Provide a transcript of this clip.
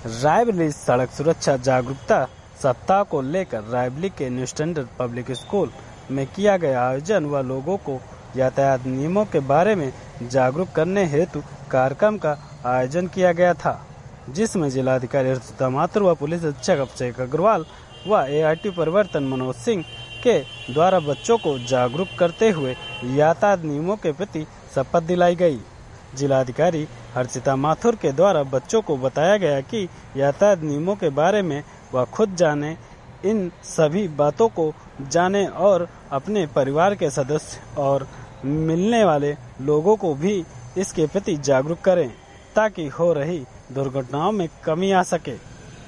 रायबरेली सड़क सुरक्षा जागरूकता सप्ताह को लेकर रायबरेली के न्यू स्टैंडर्ड पब्लिक स्कूल में किया गया आयोजन व लोगों को यातायात नियमों के बारे में जागरूक करने हेतु कार्यक्रम का आयोजन किया गया था, जिसमें जिलाधिकारी हर्षिता माथुर व पुलिस अधीक्षक अभिषेक अग्रवाल व ART परिवर्तन मनोज सिंह के द्वारा बच्चों को जागरूक करते हुए यातायात नियमों के प्रति शपथ दिलाई गई। जिलाधिकारी हर्षिता माथुर के द्वारा बच्चों को बताया गया कि यातायात नियमों के बारे में वह खुद जाने, इन सभी बातों को जाने और अपने परिवार के सदस्य और मिलने वाले लोगों को भी इसके प्रति जागरूक करें ताकि हो रही दुर्घटनाओं में कमी आ सके।